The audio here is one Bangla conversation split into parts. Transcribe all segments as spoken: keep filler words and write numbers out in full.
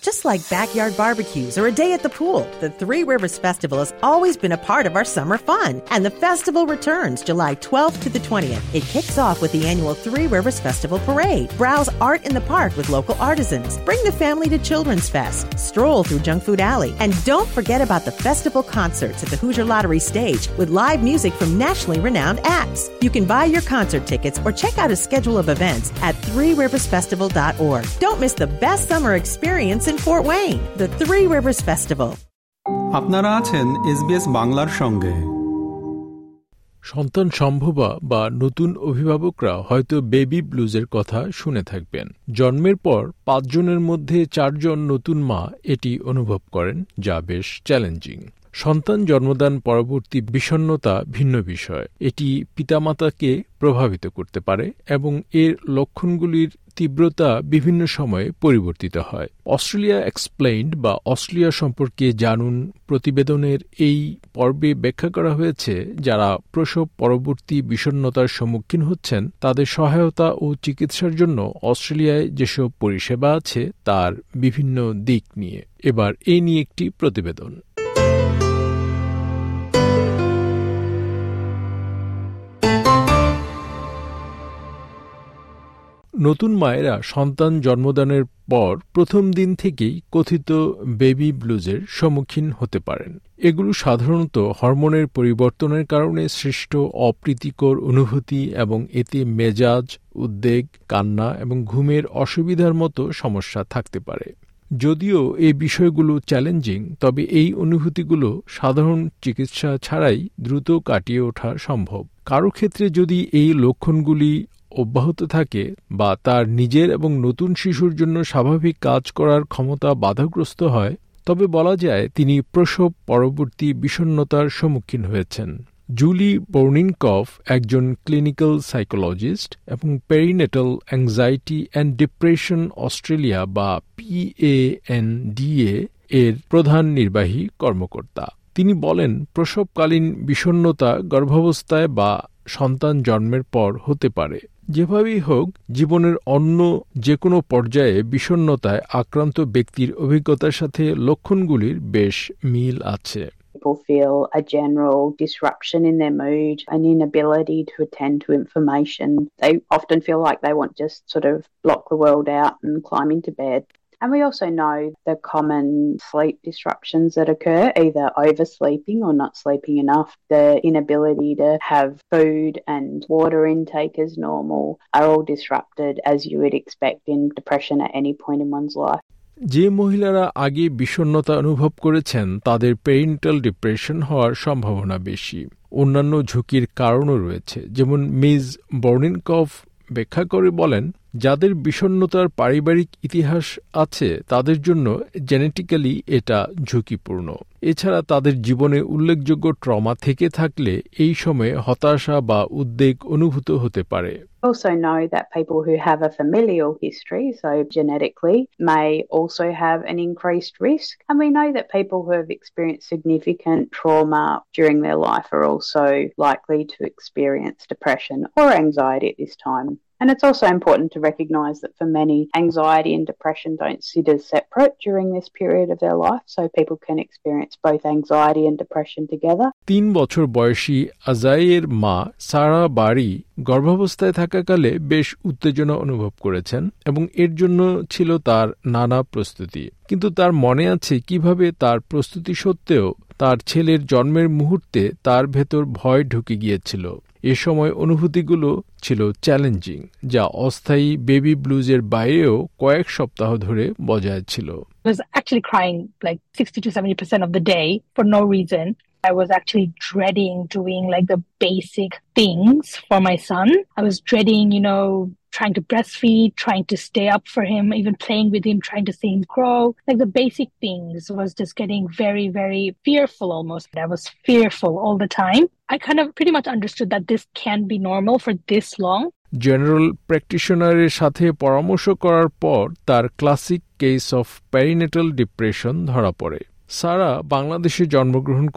Just like backyard barbecues or a day at the pool, the Three Rivers Festival has always been a part of our summer fun. And the festival returns July twelfth to the twentieth. It kicks off with the annual Three Rivers Festival Parade. Browse art in the park with local artisans. Bring the family to Children's Fest. Stroll through Junk Food Alley. And don't forget about the festival concerts at the Hoosier Lottery stage with live music from nationally renowned acts. You can buy your concert tickets or check out a schedule of events at three rivers festival dot org. Don't miss the best summer experience in Fort Wayne, the Three Rivers Festival. আপনারা আছেন এসবিএস বাংলার সঙ্গে। সন্তান সম্ভবা বা নতুন অভিভাবকরা হয়তো বেবি ব্লুজের কথা শুনে থাকবেন। জন্মের পর পাঁচজনের মধ্যে চারজন নতুন মা এটি অনুভব করেন, যা বেশ চ্যালেঞ্জিং। সন্তান জন্মদান পরবর্তী বিষণ্ণতা ভিন্ন বিষয়। এটি পিতামাতাকে প্রভাবিত করতে পারে এবং এর লক্ষণগুলির তীব্রতা বিভিন্ন সময়ে পরিবর্তিত হয়। অস্ট্রেলিয়া এক্সপ্লেইনড বা অস্ট্রেলিয়া সম্পর্কে জানুন প্রতিবেদনের এই পর্বে ব্যাখ্যা করা হয়েছে যারা প্রসব পরবর্তী বিষণ্ণতার সম্মুখীন হচ্ছেন তাদের সহায়তা ও চিকিৎসার জন্য অস্ট্রেলিয়ায় যেসব পরিষেবা আছে তার বিভিন্ন দিক নিয়ে। এবার এই নিয়ে একটি প্রতিবেদন। নতুন মায়েরা সন্তান জন্মদানের পর প্রথম দিন থেকেই কথিত বেবি ব্লুজের সম্মুখীন হতে পারেন। এগুলো সাধারণত হরমোনের পরিবর্তনের কারণে সৃষ্ট অপ্রীতিকর অনুভূতি এবং এতে মেজাজ, উদ্বেগ, কান্না এবং ঘুমের অসুবিধার মতো সমস্যা থাকতে পারে। যদিও এই বিষয়গুলো চ্যালেঞ্জিং, তবে এই অনুভূতিগুলো সাধারণ চিকিৎসা ছাড়াই দ্রুত কাটিয়ে ওঠা সম্ভব। কারো ক্ষেত্রে যদি এই লক্ষণগুলি অব্যাহত থাকে বা তার নিজের এবং নতুন শিশুর জন্য স্বাভাবিক কাজ করার ক্ষমতা বাধাগ্রস্ত হয়, তবে বলা যায় তিনি প্রসব পরবর্তী বিষণ্ণতার সম্মুখীন হয়েছেন। জুলি বোর্নিনকফ একজন ক্লিনিক্যাল সাইকোলজিস্ট এবং perinatal anxiety and depression Australia বা পিএএনডিএ এর প্রধান নির্বাহী কর্মকর্তা। তিনি বলেন, প্রসবকালীন বিষণ্ণতা গর্ভাবস্থায় বা সন্তান জন্মের পর হতে পারে। যেভাবেই হোক, জীবনের অন্য যে কোনো পর্যায়ে বিষণ্ণতায় আক্রান্ত ব্যক্তির অভিজ্ঞতার সাথে লক্ষণগুলির বেশ মিল আছে। People feel a general disruption in their mood, an inability to attend to information. They often feel like they want to just sort of block the world out and climb into bed. And we also know the common sleep disruptions that occur, either oversleeping or not sleeping enough. The inability to have food and water intake as normal are all disrupted, as you would expect in depression at any point in one's life. যে মহিলারা আগে বিষণ্ণতা অনুভব করেছেন তাদের পেরিনেটাল ডিপ্রেশন হওয়ার সম্ভাবনা বেশি। অন্যান্য ঝুঁকির কারণও রয়েছে, যেমন মিস বোর্নিনকফ ব্যাখ্যা করে বলেন, যাদের বিষণ্ণতার পারিবারিক ইতিহাস আছে তাদের জন্য জেনেটিক্যালি এটা ঝুঁকিপূর্ণ। এছাড়া তাদের জীবনে উল্লেখযোগ্য ট্রমা থেকে থাকলে এই সময়ে হতাশা বা উদ্বেগ অনুভূত হতে পারে। We also know that people who have a familial history, so genetically, may also have an increased risk. And we know that people who have experienced significant trauma during their life are also likely to experience depression or anxiety at this time. And it's also important to recognise that for many, anxiety and depression don't sit as separate during this period of their life, so people can experience both anxiety and depression together. তিন বছর বয়সী আজাইয়ের মা সারা বারি গর্ভাবস্থায় থাকাকালে বেশ উত্তেজনা অনুভব করেছেন এবং এর জন্য ছিল তার নানা প্রস্তুতি। কিন্তু তার মনে আছে কিভাবে তার প্রস্তুতি সত্ত্বেও তার ছেলের জন্মের মুহূর্তে তার ভেতর ভয় ঢুকে গিয়েছিল। এ সময় অনুভূতিগুলো ছিল চ্যালেঞ্জিং, যা অস্থায়ী বেবি ব্লুজের বাইরেও কয়েক সপ্তাহ ধরে বজায় ছিল। I was actually crying like sixty to seventy percent of the day for no reason. I was actually dreading doing like the basic things for my son. I was dreading, you know, trying to breastfeed, trying to stay up for him, even playing with him, trying to see him grow. Like the basic things was just getting very, very fearful almost. I was fearful all the time. I kind of pretty much understood that this can't be normal for this long. General প্র্যাকটিশনারের সাথে পরামর্শ করার পর তার classic case of perinatal depression ধরা পড়ে। সারা বাংলাদেশে জন্মগ্রহণ করেন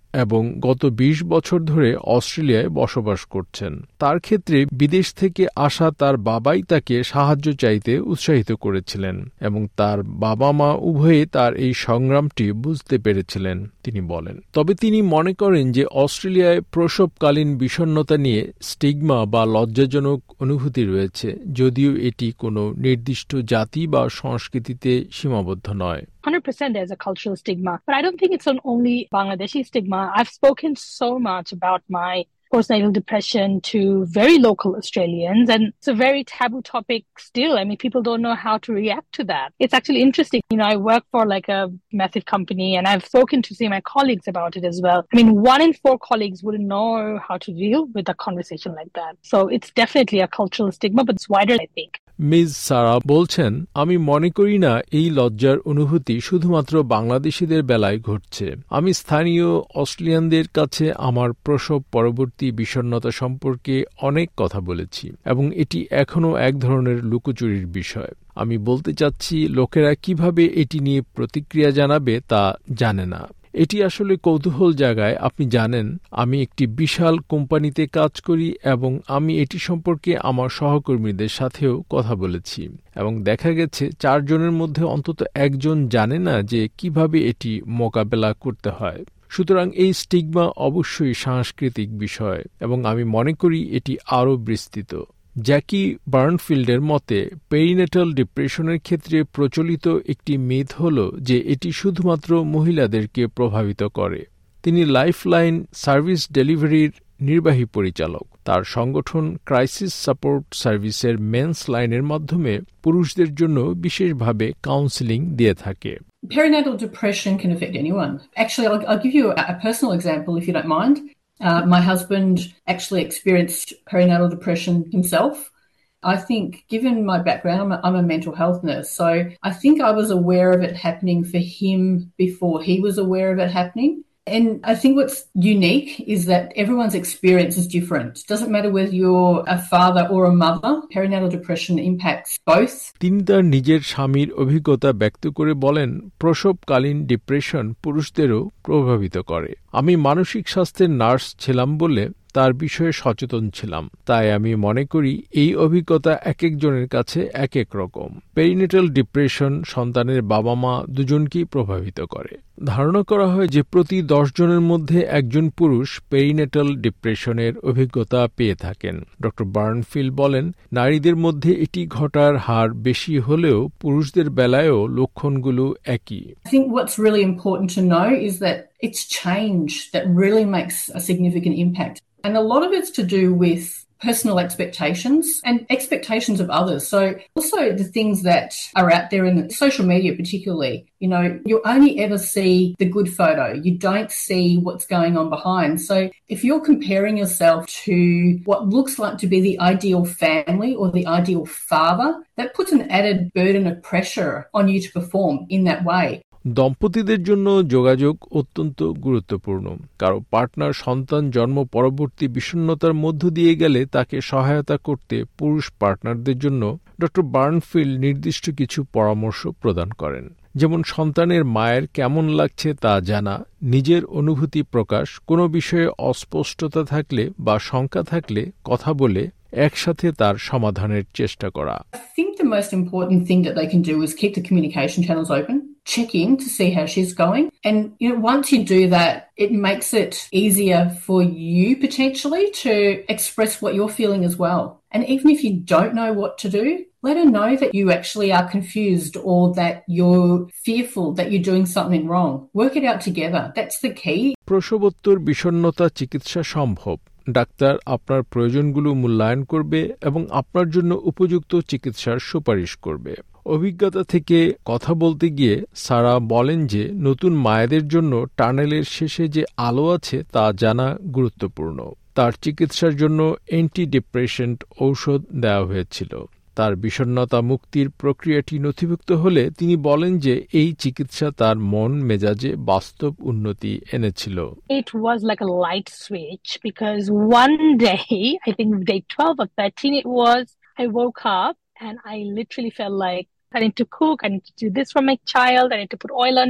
এবং গত বিশ বছর ধরে অস্ট্রেলিয়ায় বসবাস করছেন। তার ক্ষেত্রে বিদেশ থেকে আসা তার বাবাই তাকে সাহায্য চাইতে উৎসাহিত করেছিলেন এবং তার বাবা মা উভয়ে তার এই সংগ্রামটি বুঝতে পেরেছিলেন, তিনি বলেন। তবে তিনি মনে করেন যে অস্ট্রেলিয়ায় প্রসবকালীন বিষণ্ণতা নিয়ে স্টিগমা বা লজ্জাজনক অনুভূতি রয়েছে, যদিও এটি কোনো নির্দিষ্ট জাতি বা সংস্কৃতিতে সীমাবদ্ধ নয়। one hundred percent there's a cultural stigma, but I don't think it's an only Bangladeshi stigma. I've spoken so much about my postnatal depression to very local Australians, and it's a very taboo topic still. I mean, people don't know how to react to that. It's actually interesting. You know, I work for like a massive company, and I've spoken to see my colleagues about it as well. I mean, one in four colleagues wouldn't know how to deal with a conversation like that. So it's definitely a cultural stigma, but it's wider, I think. Miss Sarah বলছেন, আমি মনে করি না এই লজ্জার অনুভূতি শুধুমাত্র বাংলাদেশিদের বেলায় ঘটছে। আমি স্থানীয় অস্ট্রেলিয়ানদের কাছে আমার প্রসব পরবর্তী বিষণ্ণতা সম্পর্কে অনেক কথা বলেছি এবং এটি এখনও এক ধরনের লুকোচুরির বিষয়। আমি বলতে চাচ্ছি, লোকেরা কিভাবে এটি নিয়ে প্রতিক্রিয়া জানাবে তা জানে না। এটি আসলে কৌতূহল জায়গায়। আপনি জানেন, আমি একটি বিশাল কোম্পানিতে কাজ করি এবং আমি এটি সম্পর্কে আমার সহকর্মীদের সাথেও কথা বলেছি এবং দেখা গেছে চারজনের মধ্যে অন্তত একজন জানে না যে কিভাবে এটি মোকাবেলা করতে হয়। সুতরাং এই স্টিগমা অবশ্যই সাংস্কৃতিক বিষয় এবং আমি মনে করি এটি আরও বিস্তৃত। জ্যাকি বার্নফিল্ডের মতে, পেরিনেটাল ডিপ্রেশনের ক্ষেত্রে প্রচলিত একটি মিথ হল যে এটি শুধুমাত্র মহিলাদেরকে প্রভাবিত করে। তিনি লাইফলাইন সার্ভিস ডেলিভারির নির্বাহী পরিচালক। তার সংগঠন ক্রাইসিস সাপোর্ট সার্ভিসের মেন্স লাইনের মাধ্যমে পুরুষদের জন্য বিশেষভাবে কাউন্সেলিং দিয়ে থাকে। Perinatal depression can affect anyone. Actually, I'll, I'll give you a, a personal example if you don't mind. Uh, my husband actually experienced perinatal depression himself. I think, given my background, I'm a, I'm a mental health nurse, so I think I was aware of it happening for him before he was aware of it happening. And I think what's unique is that everyone's experience is different. It doesn't matter whether you're a father or a mother. Perinatal depression impacts both. তিনি তার নিজের স্বামীর অভিজ্ঞতা ব্যক্ত করে বলেন, প্রসবকালীন ডিপ্রেশন পুরুষদেরও প্রভাবিত করে। আমি মানসিক স্বাস্থ্যের নার্স ছিলাম বলে তার বিষয়ে সচেতন ছিলাম, তাই আমি মনে করি এই অভিজ্ঞতা এক একজনের কাছে এক এক রকম। পেরিনেটাল ডিপ্রেশন সন্তানের বাবা মা দুজনকেই প্রভাবিত করে। ধারণা করা হয় যে প্রতি দশ জনের মধ্যে একজন পুরুষ পেরিনেটাল ডিপ্রেশনের অভিজ্ঞতা পেয়ে থাকেন। ডক্টর বার্নফিল্ড বলেন, নারীদের মধ্যে এটি ঘটার হার বেশি হলেও পুরুষদের বেলায়ও লক্ষণগুলো একই। I think what's really important to know is that it's change that really makes a significant impact. And a lot of it's to do with personal expectations and expectations of others. So also the things that are out there in social media particularly, you know, you only ever see the good photo. You don't see what's going on behind. So if you're comparing yourself to what looks like to be the ideal family or the ideal father, that puts an added burden of pressure on you to perform in that way. দম্পতিদের জন্য যোগাযোগ অত্যন্ত গুরুত্বপূর্ণ। কারো পার্টনার সন্তান জন্ম পরবর্তী বিষণ্ণতার মধ্য দিয়ে গেলে তাকে সহায়তা করতে পুরুষ পার্টনারদের জন্য ডক্টর বার্নফিল্ড নির্দিষ্ট কিছু পরামর্শ প্রদান করেন, যেমন সন্তানের মায়ের কেমন লাগছে তা জানা, নিজের অনুভূতি প্রকাশ, কোনো বিষয়ে অস্পষ্টতা থাকলে বা শঙ্কা থাকলে কথা বলে একসাথে তার সমাধানের চেষ্টা করা। I think the most important thing that they can do is keep the communication channels open. Check in to see how she's going. And you know, once you do that, it makes it easier for you potentially to express what you're feeling as well. And even if you don't know what to do, let her know that you actually are confused or that you're fearful that you're doing something wrong. Work it out together. That's the key. প্রসবোত্তর বিষণ্ণতা চিকিৎসা সম্ভব। ডাক্তার আপনার প্রয়োজনগুলো মূল্যায়ন করবে এবং আপনার জন্য উপযুক্ত চিকিৎসার সুপারিশ করবে। অভিজ্ঞতা থেকে কথা বলতে গিয়ে সারা বলেন যে নতুন মায়েদের জন্য টানেলের শেষে যে আলো আছে তা জানা গুরুত্বপূর্ণ। তার চিকিৎসার জন্য অ্যান্টি ডিপ্রেশেন্ট ঔষধ দেওয়া হয়েছিল। তার বিষণ্ণতা মুক্তির প্রক্রিয়াটি নথিভুক্ত হলে তিনি বলেন যে এই চিকিৎসা তার মন মেজাজে বাস্তব উন্নতি এনেছিল। It was like a light switch because one day, I think day twelve or thirteen it was, I woke up and I literally felt like I need to cook, I need to do this for my child, I need to put oil on him.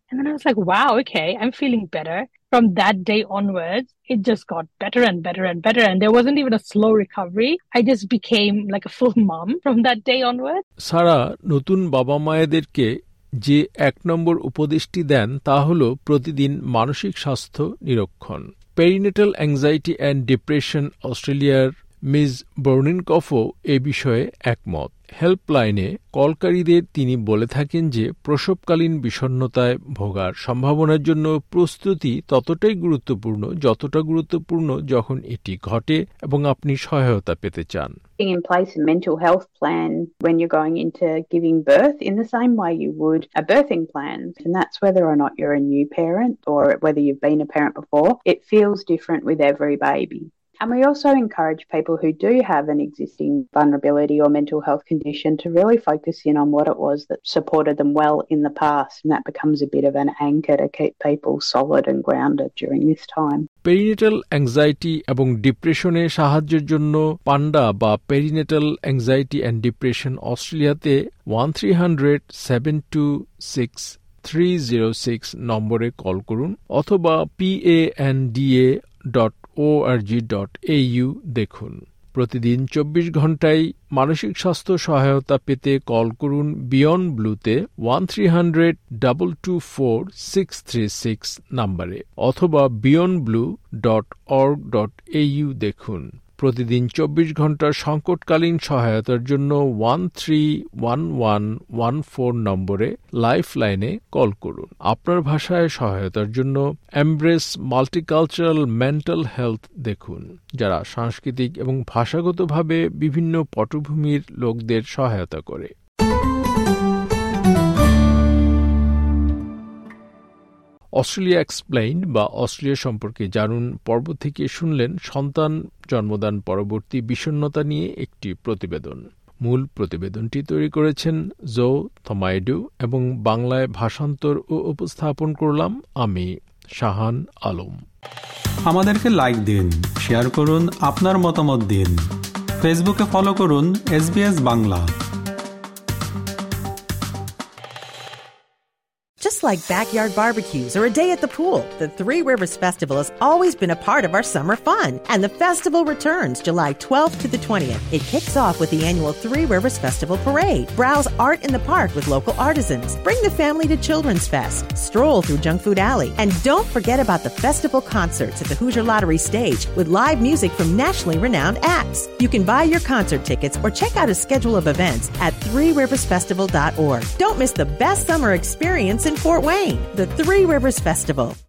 And then I was like, wow, okay, I'm feeling better. From that day onwards, it just got better and better and better. And there wasn't even a slow recovery. I just became like a full mom from that day onwards. সারা নতুন বাবা মায়েদেরকে যে এক নম্বর উপদেশটি দেন তা হল প্রতিদিন মানসিক স্বাস্থ্য নিরীক্ষণ। পেরিনেটাল অ্যাংজাইটি অ্যান্ড ডিপ্রেশন অস্ট্রেলিয়ার মিস বার্নিনকফও এ বিষয়ে একমত। হেল্পলাইনে কলকারীদের তিনি বলে থাকেন যে প্রসবকালীন বিষণ্ণতায় ভোগার সম্ভাবনার জন্য প্রস্তুতি ততটাই গুরুত্বপূর্ণ যতটা গুরুত্বপূর্ণ যখন এটি ঘটে এবং আপনি সহায়তা পেতে চান। In place a mental health plan when you're going into giving birth in the same way you would a birthing plan. And that's whether or not you're a new parent or whether you've been a parent before. It feels different with every baby. And we also encourage people who do have an existing vulnerability or mental health condition to really focus in on what it was that supported them well in the past. And that becomes a bit of an anchor to keep people solid and grounded during this time. Perinatal anxiety এবং ডিপ্রেশনে সাহায্যের জন্য পান্ডা বা পেরিনেটাল অ্যাংজাইটি অ্যান্ড ডিপ্রেশন অস্ট্রেলিয়াতে one three hundred seven two six three zero six নম্বরে কল করুন অথবা P A N D A dot O R G dot A U দেখুন। প্রতিদিন চব্বিশ ঘন্টায় মানসিক স্বাস্থ্য সহায়তা পেতে কল করুন বিয়ন্ড ব্লুতে one three hundred double two four six three six নম্বরে অথবা beyond blue dot org dot A U দেখুন। প্রতিদিন চব্বিশ ঘন্টার সংকটকালীন সহায়তার জন্য one three one one one four নম্বরে লাইফ লাইনে কল করুন। আপনার ভাষায় সহায়তার জন্য এমব্রেস মাল্টিকালচারাল মেন্টাল হেলথ দেখুন, যারা সাংস্কৃতিক এবং ভাষাগতভাবে বিভিন্ন পটভূমির লোকদের সহায়তা করে। অস্ট্রেলিয়া এক্সপ্লেইনড বা অস্ট্রেলিয়া সম্পর্কে জানুন পর্ব থেকে শুনলেন সন্তান জন্মদান পরবর্তী বিষণ্ণতা নিয়ে একটি প্রতিবেদন। মূল প্রতিবেদনটি তৈরি করেছেন জো থমাইডু এবং বাংলায় ভাষান্তর ও উপস্থাপন করলাম আমি শাহান আলম। আমাদেরকে লাইক দিন, শেয়ার করুন, আপনার মতামত দিন। ফেসবুকে ফলো করুন S B S Bangla. Just like backyard barbecues or a day at the pool, the Three Rivers Festival has always been a part of our summer fun. And the festival returns July twelfth to the twentieth. It kicks off with the annual Three Rivers Festival Parade. Browse art in the park with local artisans. Bring the family to Children's Fest. Stroll through Junk Food Alley. And don't forget about the festival concerts at the Hoosier Lottery stage with live music from nationally renowned acts. You can buy your concert tickets or check out a schedule of events at three rivers festival dot org. Don't miss the best summer experience in Fort Wayne, the Three Rivers Festival.